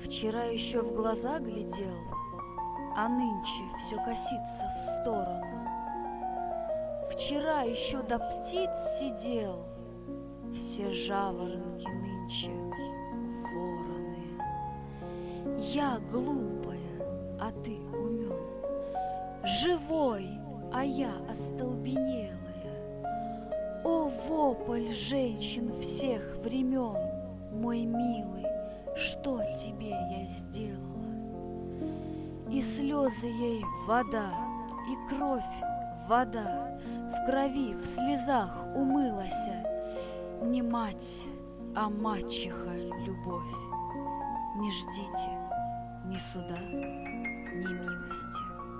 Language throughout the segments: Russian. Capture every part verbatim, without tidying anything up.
Вчера еще в глаза глядел, а нынче все косится в сторону. Вчера еще до птиц сидел, все жаворонки нынче вороны. Я глупая, а ты умен, живой, а я остолбенелая. О, вопль женщин всех времен, мой милый, что тебе я сделала? И слезы ей вода, и кровь вода, в крови, в слезах умылася. Не мать, а мачеха любовь. Не ждите ни суда, ни милости.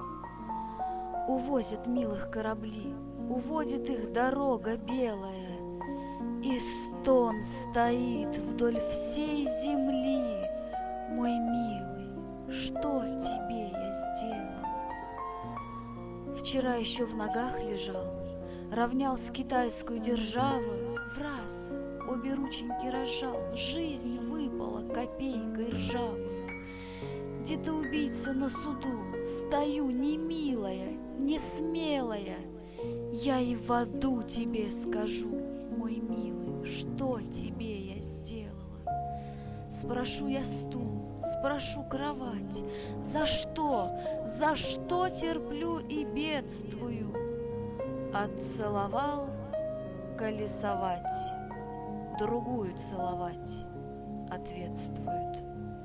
Увозят милых корабли, уводит их дорога белая, и стон стоит вдоль всей земли. Мой милый, что тебе я сделал? Вчера еще в ногах лежал, равнял с китайскую державу, враз обе рученьки разжал, жизнь выпала копейкой ржавую. Детоубийца на суду, стою не милая, не смелая. Я и в аду тебе скажу, мой милый, что тебе я сделала. Спрошу я стул, спрошу кровать, за что, за что терплю и бедствую? Отцеловал колесовать, другую целовать ответствуют.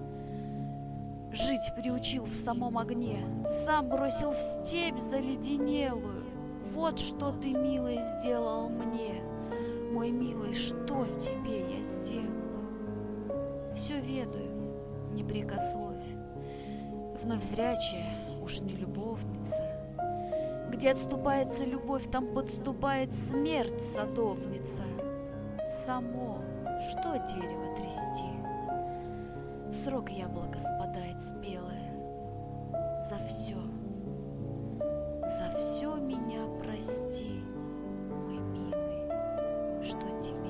Жить приучил в самом огне, сам бросил в степь заледенелую. Вот что ты, милый, сделал мне, мой милый, что тебе я сделала? Все ведаю, не прикословь, вновь зрячая, уж не любовница. Где отступается любовь, там подступает смерть, садовница. Само, что дерево трясти? В срок яблоко спадает спелое. За все, за все меня прости, мой милый, что тебе